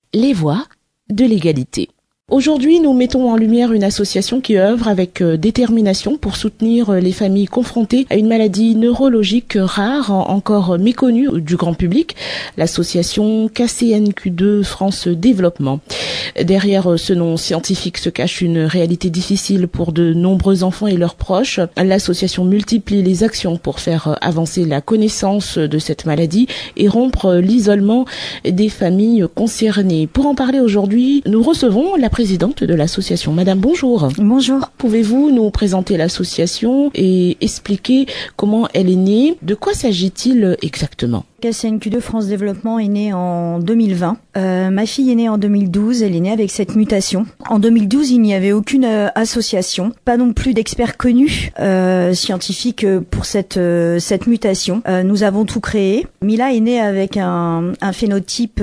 les voies de l'égalité. Aujourd'hui, nous mettons en lumière une association qui œuvre avec détermination pour soutenir les familles confrontées à une maladie neurologique rare, encore méconnue du grand public, l'association KCNQ2 France Développement. Derrière ce nom scientifique se cache une réalité difficile pour de nombreux enfants et leurs proches. L'association multiplie les actions pour faire avancer la connaissance de cette maladie et rompre l'isolement des familles concernées. Pour en parler aujourd'hui, nous recevons la présidente de l'association. Madame, bonjour. Bonjour. Pouvez-vous nous présenter l'association et expliquer comment elle est née? De quoi s'agit-il exactement? KCNQ2 France Développement est née en 2020. Ma fille est née en 2012, elle est née avec cette mutation. En 2012, il n'y avait aucune association, pas non plus d'experts connus scientifiques pour cette mutation. Nous avons tout créé. Mila est née avec un phénotype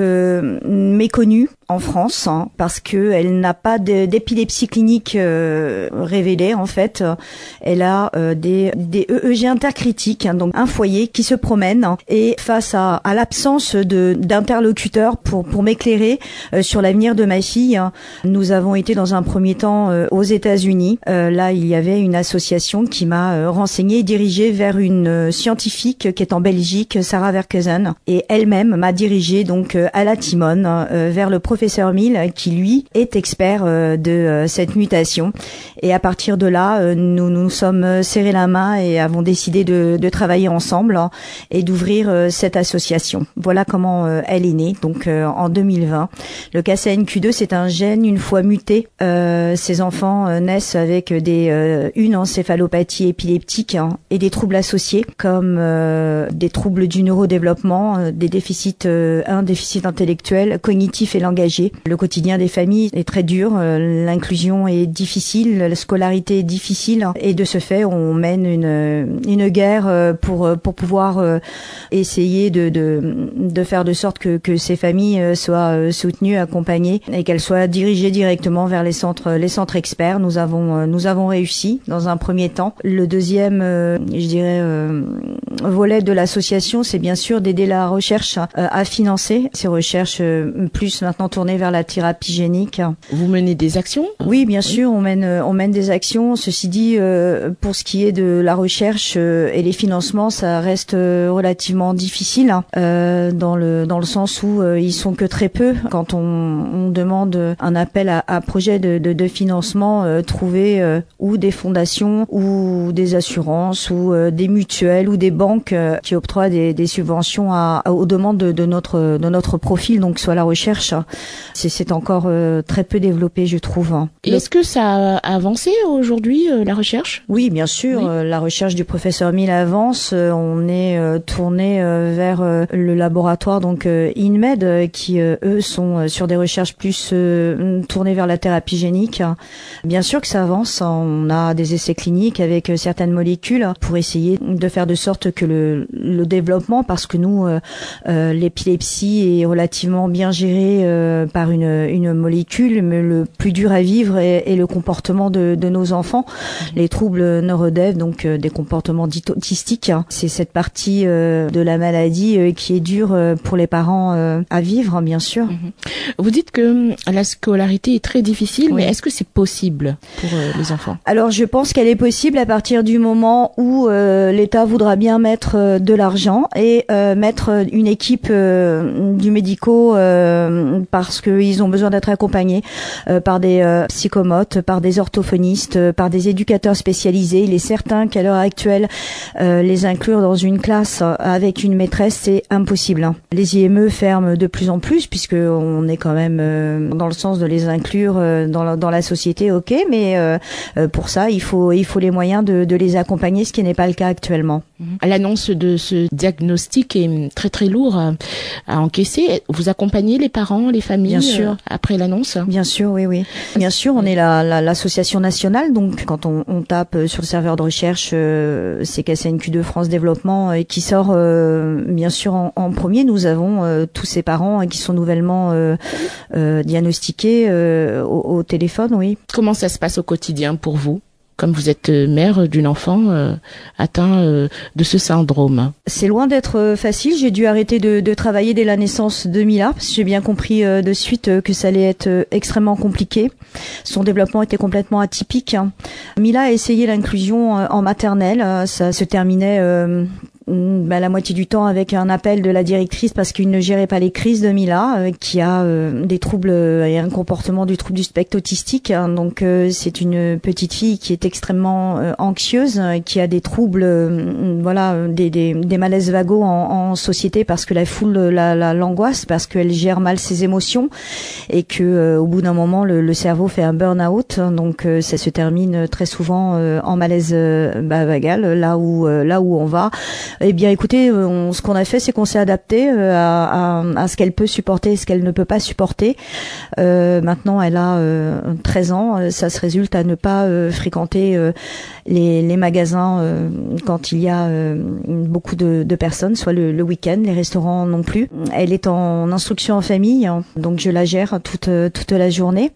méconnu en France, parce que elle n'a pas d'épilepsie clinique révélée en fait. Elle a des EEG intercritiques, donc un foyer qui se promène, et face à l'absence d'interlocuteurs pour m'éclairer sur l'avenir de ma fille, nous avons été dans un premier temps aux États-Unis. Là, il y avait une association qui m'a renseignée et dirigée vers une scientifique qui est en Belgique, Sarah Verkeusen, et elle-même m'a dirigée donc à la Timone vers le professeur Mill, qui lui est expert de cette mutation. Et à partir de là, nous sommes serrés la main et avons décidé de travailler ensemble et d'ouvrir cette association. Voilà comment elle est née, donc en 2020. Le KCNQ2, c'est un gène une fois muté. Ces enfants naissent avec une encéphalopathie épileptique et des troubles associés, comme des troubles du neurodéveloppement, des déficits, un déficit intellectuel, cognitif et langagier. Le quotidien des familles est très dur, l'inclusion est difficile, la scolarité est difficile, et de ce fait, on mène une guerre pour pouvoir essayer de faire de sorte que ces familles soient soutenues, accompagnées, et qu'elles soient dirigées directement vers les centres experts. Nous avons réussi dans un premier temps. Le deuxième, volet de l'association, c'est bien sûr d'aider la recherche à financer ces recherches, plus maintenant tournées vers la thérapie génique. Vous menez des actions? Oui, bien sûr, on mène des actions. Ceci dit, pour ce qui est de la recherche et les financements, ça reste relativement difficile, dans le sens où ils sont que très peu. Quand on demande un appel à projet de financement, trouver ou des fondations ou des assurances ou des mutuelles ou des banques qui octroient des subventions aux demandes de notre profil, donc soit la recherche, c'est encore très peu développé, je trouve. Et est-ce que ça a avancé aujourd'hui, la recherche? Oui, bien sûr. Oui. La recherche du professeur Mill avance. On est tourné vers le laboratoire donc InMed, qui eux sont sur des recherches plus tournées vers la thérapie génique. Bien sûr que ça avance. On a des essais cliniques avec certaines molécules pour essayer de faire de sorte que le développement, parce que nous l'épilepsie est relativement bien gérée par une molécule, mais le plus dur à vivre est le comportement de nos enfants. Les troubles neurodév, donc des comportements dits autistiques, c'est cette partie de la maladie qui est dure pour les parents à vivre, bien sûr. Vous dites que la scolarité est très difficile, oui. Mais est-ce que c'est possible pour les enfants? Alors, je pense qu'elle est possible à partir du moment où l'État voudra bien mettre de l'argent et mettre une équipe du médico, parce qu'ils ont besoin d'être accompagnés par des psychomotes, par des orthophonistes, par des éducateurs spécialisés. Il est certain qu'à l'heure actuelle, les inclure dans une classe avec une maîtresse, c'est impossible. Les IME ferment de plus en plus, puisque on est quand même dans le sens de les inclure dans la société, ok, mais pour ça, il faut les moyens de les accompagner, ce qui n'est pas le cas actuellement. L'annonce de ce diagnostic est très très lourd à encaisser. Vous accompagnez les parents, les familles, bien sûr, après l'annonce? Bien sûr, oui. Bien sûr, on est l'association nationale, donc quand on tape sur le serveur de recherche, c'est KCNQ2 France Développement qui sort bien sûr en premier. Nous avons tous ces parents qui sont nouvellement diagnostiqués au téléphone, oui. Comment ça se passe au quotidien pour vous? comme vous êtes mère d'une enfant atteint de ce syndrome? C'est loin d'être facile. J'ai dû arrêter de travailler dès la naissance de Mila, parce que j'ai bien compris de suite que ça allait être extrêmement compliqué. Son développement était complètement atypique. Mila a essayé l'inclusion en maternelle. Ça se terminait la moitié du temps avec un appel de la directrice parce qu'il ne gérait pas les crises de Mila, qui a des troubles et un comportement du trouble du spectre autistique. Donc c'est une petite fille qui est extrêmement anxieuse, qui a des troubles, des malaises vagos en société parce que la foule l'angoisse, parce qu'elle gère mal ses émotions et que au bout d'un moment le cerveau fait un burn-out. Donc ça se termine très souvent en malaise vagal, là où on va. Eh bien, écoutez, ce qu'on a fait, c'est qu'on s'est adapté à ce qu'elle peut supporter et ce qu'elle ne peut pas supporter. Maintenant, elle a 13 ans. Ça se résulte à ne pas fréquenter les magasins quand il y a beaucoup de personnes, soit le week-end, les restaurants non plus. Elle est en instruction en famille, donc je la gère toute la journée.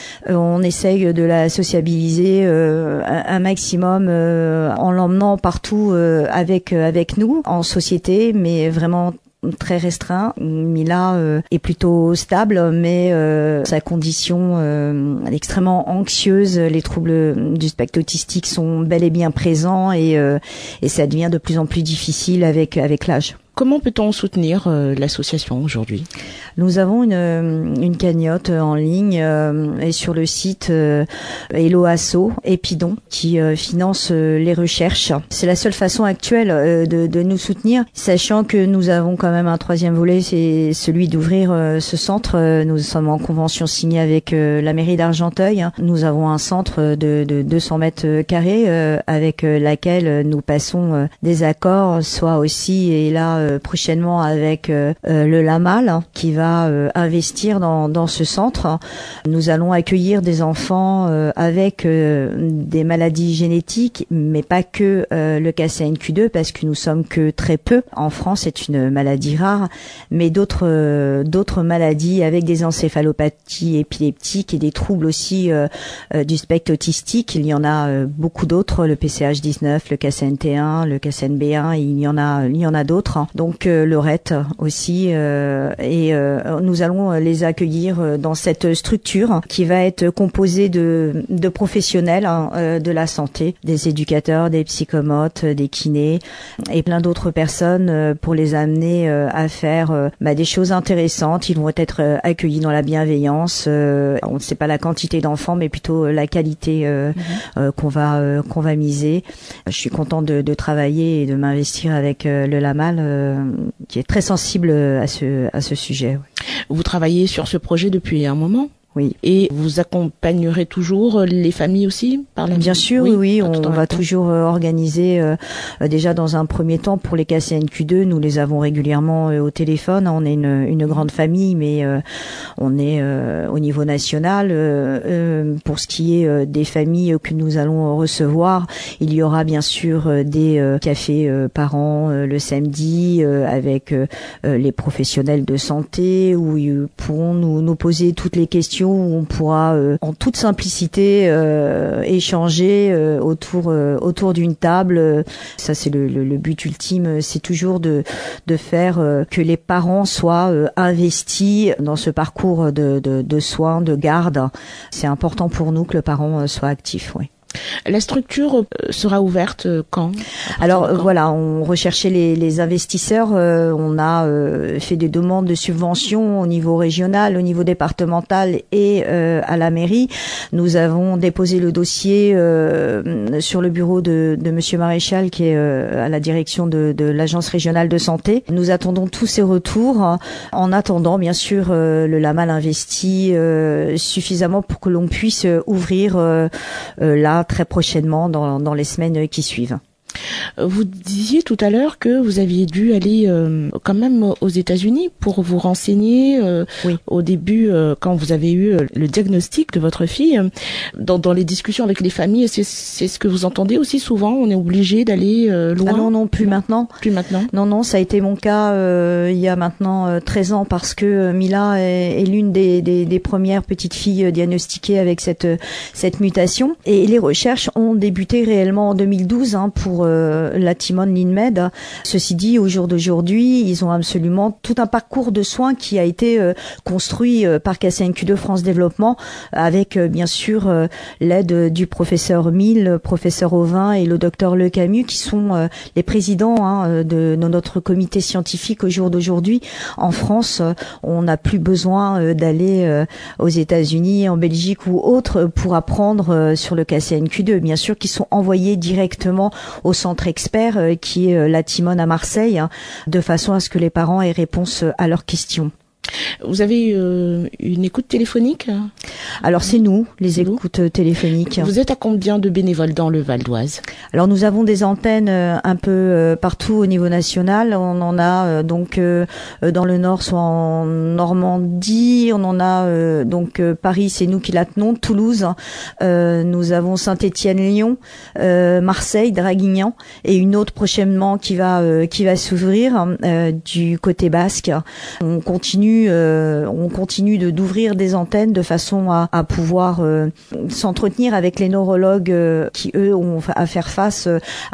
On essaye de la sociabiliser un maximum en l'emmenant partout avec nous en société, mais vraiment très restreint. Mila est plutôt stable, mais sa condition extrêmement anxieuse, les troubles du spectre autistique sont bel et bien présents et ça devient de plus en plus difficile avec l'âge. Comment peut-on soutenir l'association aujourd'hui? Nous avons une cagnotte en ligne et sur le site Hello Asso Epidon qui finance les recherches. C'est la seule façon actuelle de nous soutenir, sachant que nous avons quand même un troisième volet, c'est celui d'ouvrir ce centre. Nous sommes en convention signée avec la mairie d'Argenteuil. Nous avons un centre de 200 mètres carrés avec laquelle nous passons des accords, soit aussi et là prochainement avec le LAMAL qui va investir dans ce centre. Nous allons accueillir des enfants avec des maladies génétiques, mais pas que le KCNQ2 parce que nous sommes que très peu. En France, c'est une maladie rare, mais d'autres maladies avec des encéphalopathies épileptiques et des troubles aussi du spectre autistique. Il y en a beaucoup d'autres, le PCH19, le KCNT1, le KCNB1, il y en a d'autres. Donc le RET aussi, et nous allons les accueillir dans cette structure qui va être composée de professionnels de la santé, des éducateurs, des psychomotes, des kinés et plein d'autres personnes pour les amener à faire des choses intéressantes. Ils vont être accueillis dans la bienveillance. On ne sait pas la quantité d'enfants, mais plutôt la qualité qu'on va miser. Je suis contente de travailler et de m'investir avec le LAMAL qui est très sensible à ce sujet. Vous travaillez sur ce projet depuis un moment? Oui. Et vous accompagnerez toujours les familles aussi par la Bien sûr, oui. On va toujours organiser, déjà dans un premier temps pour les KCNQ2, nous les avons régulièrement au téléphone. On est une grande famille, mais on est au niveau national. Pour ce qui est des familles que nous allons recevoir, il y aura bien sûr des cafés parents le samedi avec les professionnels de santé où ils pourront nous poser toutes les questions, où on pourra en toute simplicité échanger autour d'une table. Ça c'est le but ultime, c'est toujours de faire que les parents soient investis dans ce parcours de soins, de garde. C'est important pour nous que le parent soit actif, oui. La structure sera ouverte quand? Alors voilà, on recherchait les investisseurs. On a fait des demandes de subventions au niveau régional, au niveau départemental et à la mairie. Nous avons déposé le dossier sur le bureau de Monsieur Maréchal, qui est à la direction de l'agence régionale de santé. Nous attendons tous ces retours. En attendant, bien sûr, le LAMAL investit suffisamment pour que l'on puisse ouvrir là très prochainement dans les semaines qui suivent. Vous disiez tout à l'heure que vous aviez dû aller quand même aux États-Unis pour vous renseigner. Oui. Au début, quand vous avez eu le diagnostic de votre fille, dans les discussions avec les familles, c'est ce que vous entendez aussi souvent. On est obligé d'aller loin. Ah non, plus maintenant. Plus maintenant. Non, ça a été mon cas il y a maintenant 13 ans parce que Mila est l'une des premières petites filles diagnostiquées avec cette mutation. Et les recherches ont débuté réellement en 2012 pour la Timone Linmed. Ceci dit, au jour d'aujourd'hui, ils ont absolument tout un parcours de soins qui a été construit par KCNQ2 France Développement avec bien sûr l'aide du professeur Mille, professeur Auvin et le docteur Le Camus qui sont les présidents de notre comité scientifique au jour d'aujourd'hui. En France, on n'a plus besoin d'aller aux États-Unis, en Belgique ou autres pour apprendre sur le KCNQ2. Bien sûr qu'ils sont envoyés directement au centre expert qui est la Timone à Marseille, de façon à ce que les parents aient réponse à leurs questions. Vous avez une écoute téléphonique? Alors c'est nous, les écoutes téléphoniques. Vous êtes à combien de bénévoles dans le Val d'Oise? Alors nous avons des antennes un peu partout au niveau national. On en a donc dans le Nord, soit en Normandie. On en a donc Paris, c'est nous qui la tenons. Toulouse, nous avons Saint-Étienne-Lyon, Marseille, Draguignan et une autre prochainement qui va s'ouvrir du côté basque. On continue d'ouvrir des antennes de façon à pouvoir s'entretenir avec les neurologues qui eux ont à faire face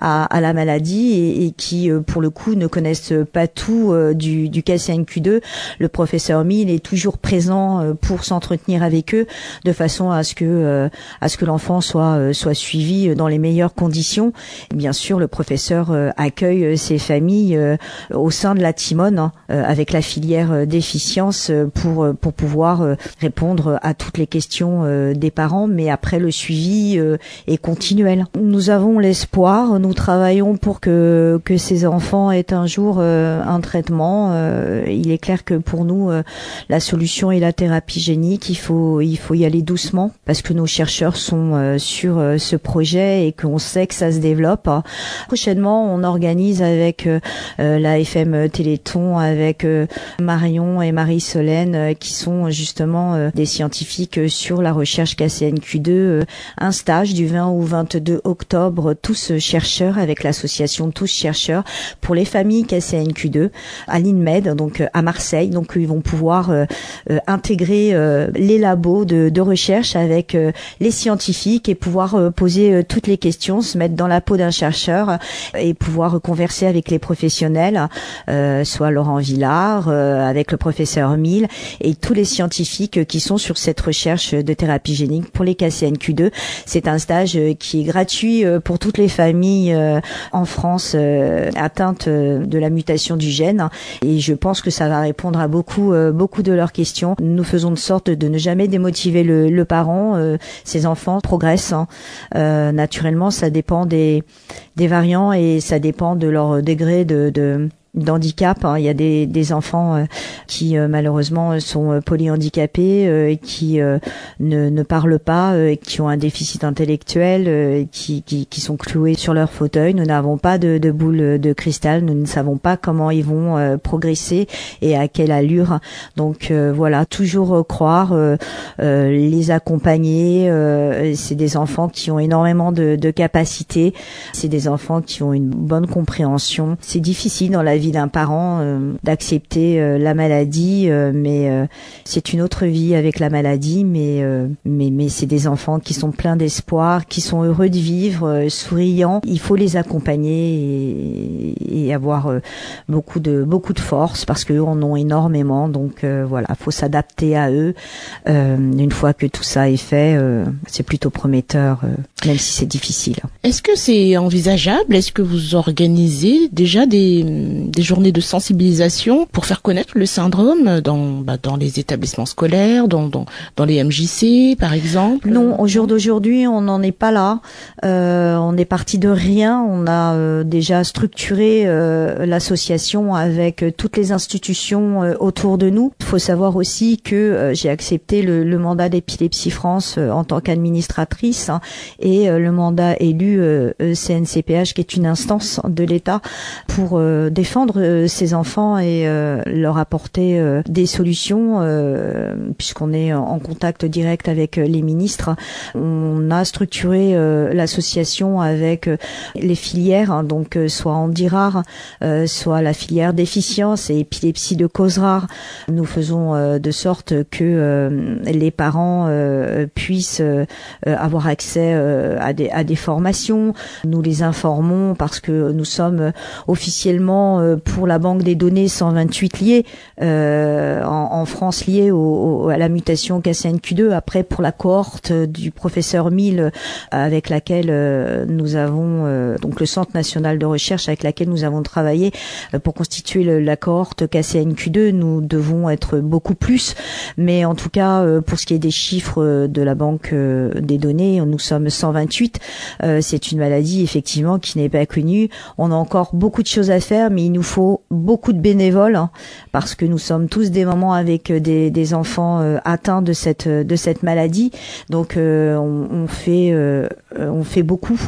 à la maladie et qui pour le coup ne connaissent pas tout du KCNQ2. Le professeur Mille est toujours présent pour s'entretenir avec eux de façon à ce que l'enfant soit suivi dans les meilleures conditions. Et bien sûr, le professeur accueille ces familles au sein de la Timone avec la filière déficience pour pouvoir répondre à toutes les questions des parents, mais après le suivi est continuel. Nous avons l'espoir, nous travaillons pour que ces enfants aient un jour un traitement. Il est clair que pour nous la solution est la thérapie génique. Il faut y aller doucement parce que nos chercheurs sont sur ce projet et qu'on sait que ça se développe. Prochainement, on organise avec la FM Téléthon, avec Marion et Marie-Solène qui sont justement des scientifiques sur la recherche KCNQ2, un stage du 20 au 22 octobre, tous chercheurs avec l'association Tous Chercheurs pour les familles KCNQ2 à l'INMED, donc à Marseille. Donc ils vont pouvoir intégrer les labos de recherche avec les scientifiques et pouvoir poser toutes les questions, se mettre dans la peau d'un chercheur et pouvoir converser avec les professionnels, soit Laurent Villard, avec le professeur Mille et tous les scientifiques qui sont sur cette recherche de thérapie génique pour les KCNQ2. C'est un stage qui est gratuit pour toutes les familles en France atteintes de la mutation du gène et je pense que ça va répondre à beaucoup de leurs questions. Nous faisons de sorte de ne jamais démotiver le parent. Ces enfants progressent. Naturellement, ça dépend des variants et ça dépend de leur degré d'handicap. Il y a des enfants qui malheureusement sont polyhandicapés, qui ne parlent pas, qui ont un déficit intellectuel, qui sont cloués sur leur fauteuil. Nous n'avons pas de boule de cristal, nous ne savons pas comment ils vont progresser et à quelle allure. Donc voilà, toujours croire, les accompagner. C'est des enfants qui ont énormément de capacités, c'est des enfants qui ont une bonne compréhension. C'est difficile dans la vie d'un parent d'accepter la maladie, mais c'est une autre vie avec la maladie, mais c'est des enfants qui sont pleins d'espoir, qui sont heureux de vivre, souriants. Il faut les accompagner et avoir beaucoup de force parce qu'eux en ont énormément, donc voilà, faut s'adapter à eux. Une fois que tout ça est fait, c'est plutôt prometteur, même si c'est difficile. Est-ce que c'est envisageable? Est-ce que vous organisez déjà des des journées de sensibilisation pour faire connaître le syndrome dans les établissements scolaires, dans les MJC par exemple? Non, au jour d'aujourd'hui, on n'en est pas là. On est parti de rien. On a déjà structuré l'association avec toutes les institutions autour de nous. Il faut savoir aussi que j'ai accepté le mandat d'Épilepsie France en tant qu'administratrice et le mandat élu CNCPH, qui est une instance de l'État, pour défendre ces enfants et leur apporter des solutions, puisqu'on est en contact direct avec les ministres. On a structuré l'association avec les filières, donc soit Handirare, soit la filière déficience et épilepsie de cause rare. Nous faisons de sorte que les parents puissent avoir accès à des formations. Nous les informons parce que nous sommes officiellement pour la banque des données 128 liés en France, liés à la mutation KCNQ2. Après, pour la cohorte du professeur Mille, avec laquelle nous avons donc le Centre national de recherche avec laquelle nous avons travaillé pour constituer la cohorte KCNQ2, nous devons être beaucoup plus. Mais en tout cas, pour ce qui est des chiffres de la banque des données, nous sommes 128. C'est une maladie effectivement qui n'est pas connue. On a encore beaucoup de choses à faire, mais il nous faut beaucoup de bénévoles parce que nous sommes tous des mamans avec des enfants atteints de cette maladie. Donc on fait beaucoup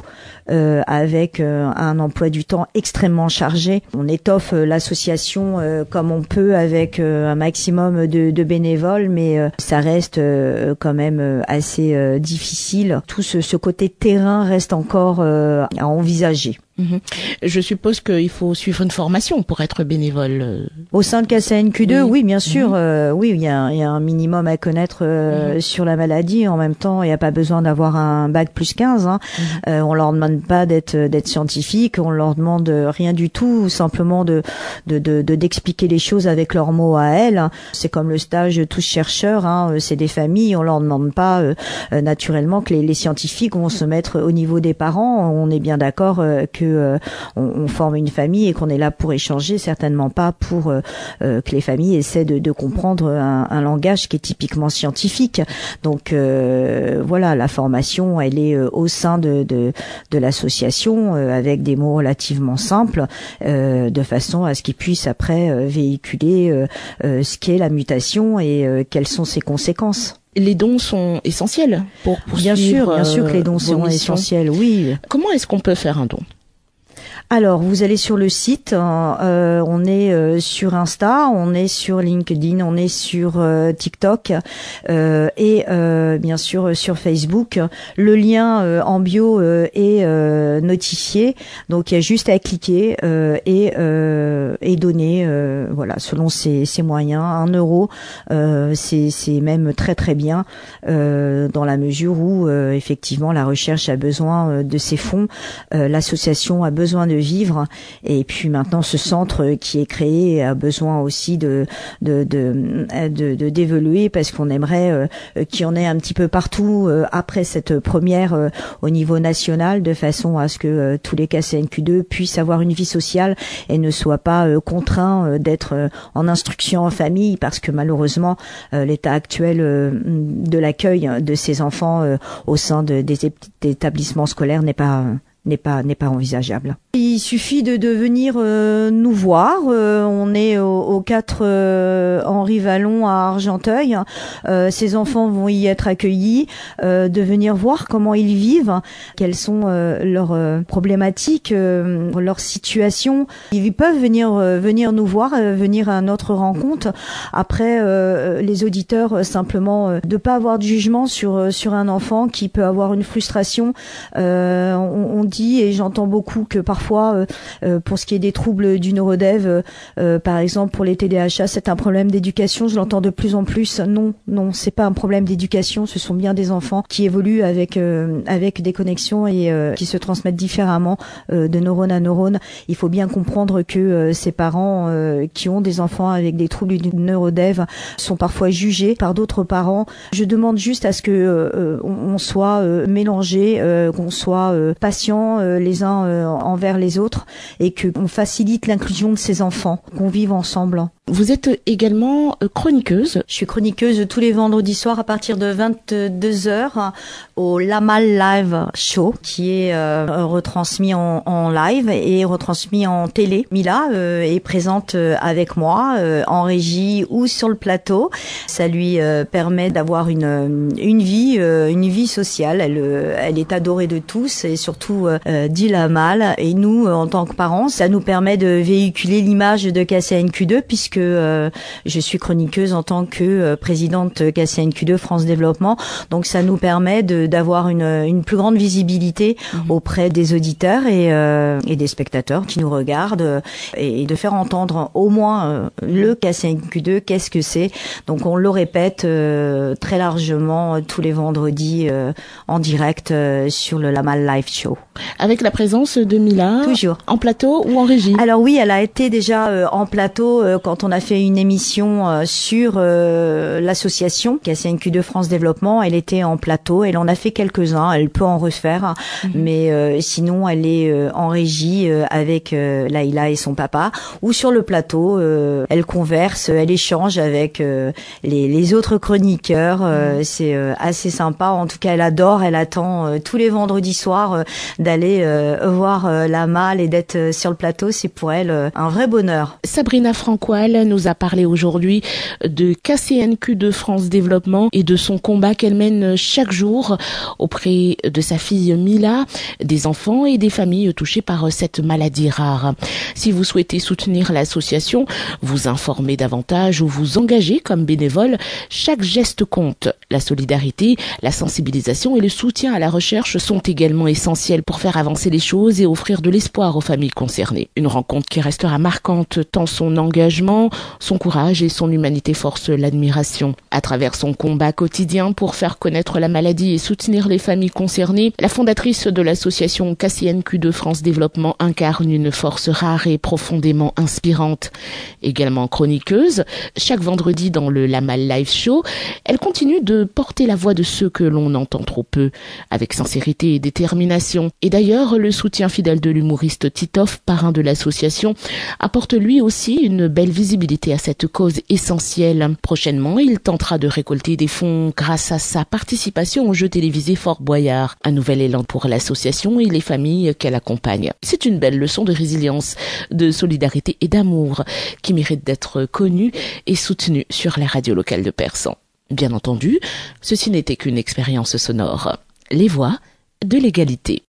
avec un emploi du temps extrêmement chargé. On étoffe l'association comme on peut avec un maximum de bénévoles, mais ça reste quand même assez difficile. Tout ce côté terrain reste encore à envisager. Je suppose qu'il faut suivre une formation pour être bénévole. Au sein de KCNQ2, oui, bien sûr. Oui, il y a un minimum à connaître sur la maladie. En même temps, il n'y a pas besoin d'avoir un bac plus 15. On leur demande pas d'être scientifique. On leur demande rien du tout, simplement d'expliquer les choses avec leurs mots à elles. C'est comme le stage Tous chercheurs. C'est des familles. On leur demande pas naturellement que les scientifiques vont se mettre au niveau des parents. On est bien d'accord que on forme une famille et qu'on est là pour échanger, certainement pas pour que les familles essaient de comprendre un langage qui est typiquement scientifique. Donc voilà, la formation, elle est au sein de l'association avec des mots relativement simples, de façon à ce qu'ils puissent après véhiculer ce qu'est la mutation et quelles sont ses conséquences. Les dons sont essentiels pour bien sûr que les dons sont essentiels, oui. Comment est-ce qu'on peut faire un don ? Alors, vous allez sur le site, on est sur Insta, on est sur LinkedIn, on est sur TikTok et bien sûr sur Facebook. Le lien en bio est notifié, donc il y a juste à cliquer et donner, voilà, selon ses moyens. 1 euro, c'est même très très bien dans la mesure où effectivement la recherche a besoin de ces fonds, l'association a besoin de vivre, et puis maintenant ce centre qui est créé a besoin aussi de d'évoluer, parce qu'on aimerait qu'il y en ait un petit peu partout après cette première au niveau national, de façon à ce que tous les KCNQ2 puissent avoir une vie sociale et ne soient pas contraints d'être en instruction en famille, parce que malheureusement l'état actuel de l'accueil de ces enfants au sein des établissements scolaires n'est pas envisageable. Il suffit de venir nous voir. On est au 4 Henri Vallon à Argenteuil. Ces enfants vont y être accueillis. De venir voir comment ils vivent, quelles sont leurs problématiques, leur situation. Ils peuvent venir nous voir, venir à notre rencontre. Après, les auditeurs, simplement de pas avoir de jugement sur un enfant qui peut avoir une frustration. On dit, et j'entends beaucoup, que parfois pour ce qui est des troubles du neurodev, par exemple pour les TDAH, c'est un problème d'éducation. Je l'entends de plus en plus. Non, c'est pas un problème d'éducation. Ce sont bien des enfants qui évoluent avec des connexions et qui se transmettent différemment de neurone à neurone. Il faut bien comprendre que ces parents qui ont des enfants avec des troubles du neurodev sont parfois jugés par d'autres parents. Je demande juste à ce que on soit mélangés, qu'on soit patients les uns envers vers les autres et qu'on facilite l'inclusion de ces enfants, qu'on vive ensemble. Vous êtes également chroniqueuse. Je suis chroniqueuse tous les vendredis soirs à partir de 22h au Lamal Live Show qui est retransmis en live et retransmis en télé. Mila est présente avec moi en régie ou sur le plateau. Ça lui permet d'avoir une vie sociale. Elle est adorée de tous et surtout d'Ilamal. Et nous, en tant que parents, ça nous permet de véhiculer l'image de KCNQ2 puisque je suis chroniqueuse en tant que présidente KCNQ2 France Développement. Donc ça nous permet d'avoir une plus grande visibilité auprès des auditeurs et des spectateurs qui nous regardent et de faire entendre au moins le KCNQ2, qu'est-ce que c'est. Donc on le répète très largement tous les vendredis en direct sur le Lamal Live Show. Avec la présence de Mila. Toujours. En plateau ou en régie? Alors oui, elle a été déjà en plateau quand on a fait une émission sur l'association KCNQ2 France Développement. Elle était en plateau, elle en a fait quelques-uns, elle peut en refaire, mais sinon elle est en régie avec Laïla et son papa, ou sur le plateau, elle converse, elle échange avec les autres chroniqueurs, c'est assez sympa. En tout cas, elle adore, elle attend tous les vendredis soirs d'aller voir Lamal et d'être sur le plateau, c'est pour elle un vrai bonheur. Sabrina Francoil nous a parlé aujourd'hui de KCNQ2 France Développement et de son combat qu'elle mène chaque jour auprès de sa fille Mila, des enfants et des familles touchées par cette maladie rare. Si vous souhaitez soutenir l'association, vous informer davantage ou vous engager comme bénévole, chaque geste compte. La solidarité, la sensibilisation et le soutien à la recherche sont également essentiels pour faire avancer les choses et offrir de l'espoir aux familles concernées. Une rencontre qui restera marquante tant son engagement, son courage et son humanité forcent l'admiration. À travers son combat quotidien pour faire connaître la maladie et soutenir les familles concernées, la fondatrice de l'association KCNQ2 France Développement incarne une force rare et profondément inspirante. Également chroniqueuse, chaque vendredi dans le Lamal Live Show, elle continue de porter la voix de ceux que l'on entend trop peu, avec sincérité et détermination. Et d'ailleurs, le soutien fidèle de l'humoriste Titoff, parrain de l'association, apporte lui aussi une belle visibilité à cette cause essentielle. Prochainement, il tentera de récolter des fonds grâce à sa participation au jeu télévisé Fort Boyard. Un nouvel élan pour l'association et les familles qu'elle accompagne. C'est une belle leçon de résilience, de solidarité et d'amour qui mérite d'être connue et soutenue sur la radio locale de Persan. Bien entendu, ceci n'était qu'une expérience sonore. Les voix de l'égalité.